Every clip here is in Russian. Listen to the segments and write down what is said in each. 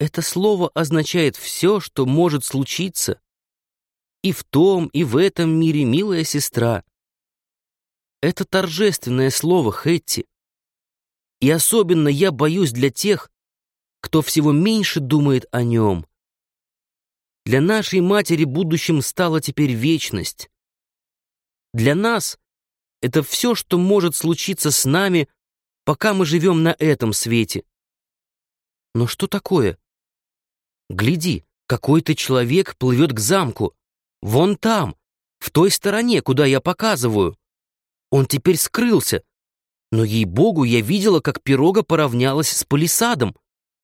Это слово означает все, что может случиться. И в том, и в этом мире, милая сестра. Это торжественное слово, Хэтти. И особенно я боюсь для тех, кто всего меньше думает о нем. Для нашей матери будущим стала теперь вечность. Для нас это все, что может случиться с нами, пока мы живем на этом свете. Но что такое? Гляди, какой-то человек плывет к замку. Вон там, в той стороне, куда я показываю. Он теперь скрылся. Но, ей-богу, я видела, как пирога поравнялась с палисадом.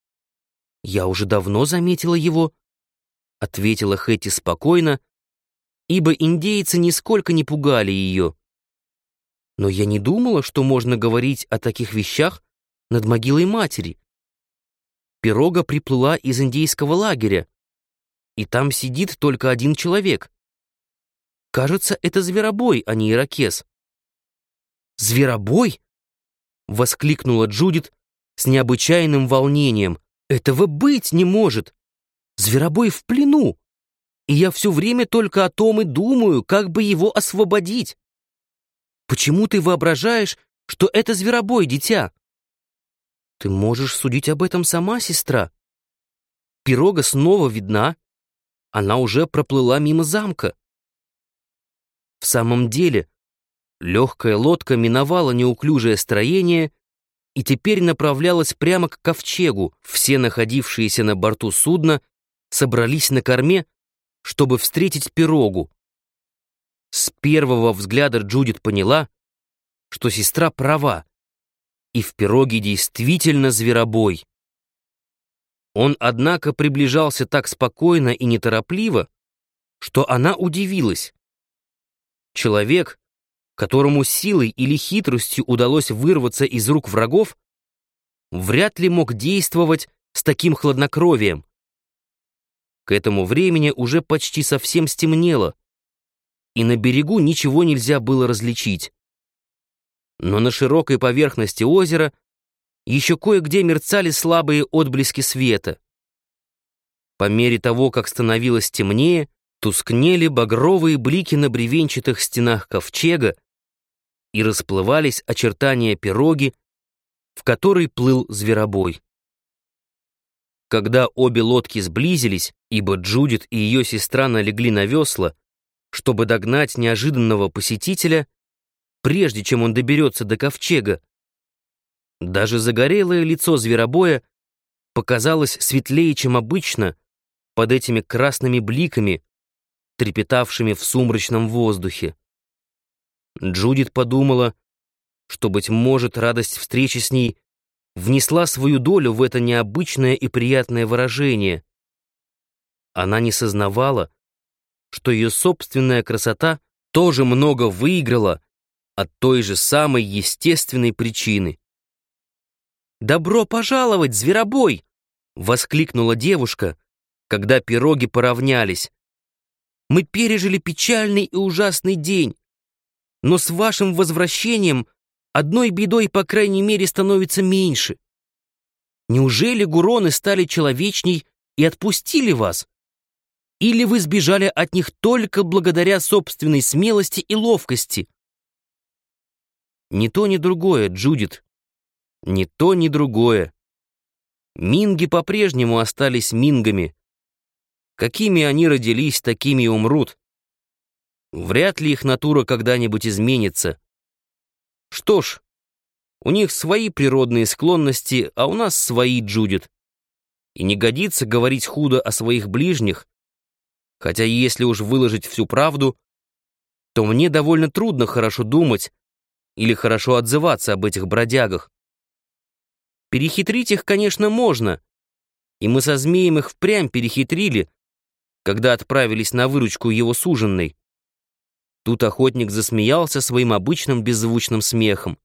«Я уже давно заметила его», — ответила Хэтти спокойно, ибо индейцы нисколько не пугали ее. «Но я не думала, что можно говорить о таких вещах над могилой матери. Пирога приплыла из индейского лагеря, и там сидит только один человек. Кажется, это зверобой, а не ирокез». «Зверобой?» — воскликнула Джудит с необычайным волнением. «Этого быть не может! Зверобой в плену, и я все время только о том и думаю, как бы его освободить. Почему ты воображаешь, что это зверобой, дитя?» «Ты можешь судить об этом сама, сестра. Пирога снова видна, она уже проплыла мимо замка». В самом деле, легкая лодка миновала неуклюжее строение и теперь направлялась прямо к ковчегу. Все находившиеся на борту судна собрались на корме, чтобы встретить пирогу. С первого взгляда Джудит поняла, что сестра права, и в пироге действительно зверобой. Он, однако, приближался так спокойно и неторопливо, что она удивилась. Человек, которому силой или хитростью удалось вырваться из рук врагов, вряд ли мог действовать с таким хладнокровием. К этому времени уже почти совсем стемнело, и на берегу ничего нельзя было различить. Но на широкой поверхности озера еще кое-где мерцали слабые отблески света. По мере того, как становилось темнее, тускнели багровые блики на бревенчатых стенах ковчега, и расплывались очертания пироги, в которой плыл зверобой. Когда обе лодки сблизились, ибо Джудит и ее сестра налегли на весла, чтобы догнать неожиданного посетителя, прежде чем он доберется до ковчега, даже загорелое лицо зверобоя показалось светлее, чем обычно, под этими красными бликами, трепетавшими в сумрачном воздухе. Джудит подумала, что, быть может, радость встречи с ней внесла свою долю в это необычное и приятное выражение. Она не сознавала, что ее собственная красота тоже много выиграла от той же самой естественной причины. «Добро пожаловать, зверобой!» — воскликнула девушка, когда пироги поравнялись. «Мы пережили печальный и ужасный день, но с вашим возвращением одной бедой, по крайней мере, становится меньше. Неужели гуроны стали человечней и отпустили вас? Или вы сбежали от них только благодаря собственной смелости и ловкости?» «Ни то, ни другое, Джудит. Ни то, ни другое. Минги по-прежнему остались мингами. Какими они родились, такими и умрут. Вряд ли их натура когда-нибудь изменится. Что ж, у них свои природные склонности, а у нас свои, Джудит. И не годится говорить худо о своих ближних, хотя если уж выложить всю правду, то мне довольно трудно хорошо думать или хорошо отзываться об этих бродягах. Перехитрить их, конечно, можно, и мы со змеем их впрямь перехитрили, когда отправились на выручку его суженной. Тут охотник засмеялся своим обычным беззвучным смехом.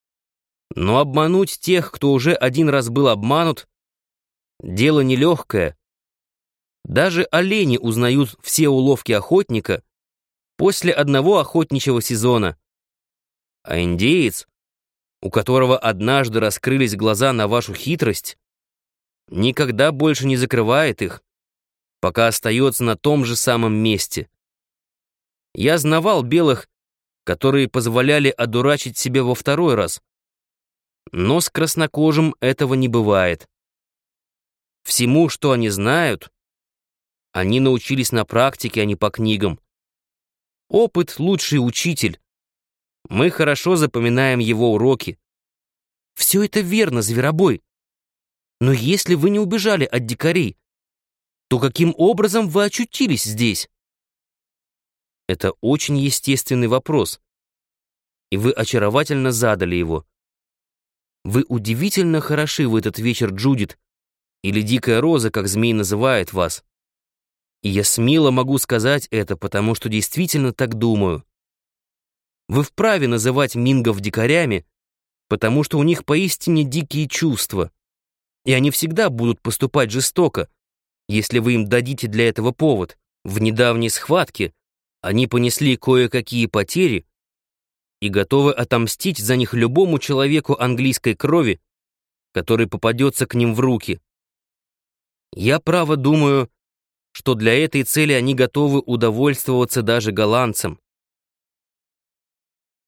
Но обмануть тех, кто уже один раз был обманут, дело нелегкое. Даже олени узнают все уловки охотника после одного охотничьего сезона. А индеец, у которого однажды раскрылись глаза на вашу хитрость, никогда больше не закрывает их, пока остается на том же самом месте. Я знавал белых, которые позволяли одурачить себя во второй раз, но с краснокожим этого не бывает. Всему, что они знают, они научились на практике, а не по книгам. Опыт — лучший учитель. Мы хорошо запоминаем его уроки. Все это верно, Зверобой. Но если вы не убежали от дикарей, то каким образом вы очутились здесь? Это очень естественный вопрос, и вы очаровательно задали его. Вы удивительно хороши в этот вечер, Джудит, или Дикая Роза, как змей называет вас. И я смело могу сказать это, потому что действительно так думаю. Вы вправе называть мингов дикарями, потому что у них поистине дикие чувства, и они всегда будут поступать жестоко, если вы им дадите для этого повод. В недавней схватке они понесли кое-какие потери и готовы отомстить за них любому человеку английской крови, который попадется к ним в руки. Я право думаю, что для этой цели они готовы удовольствоваться даже голландцам.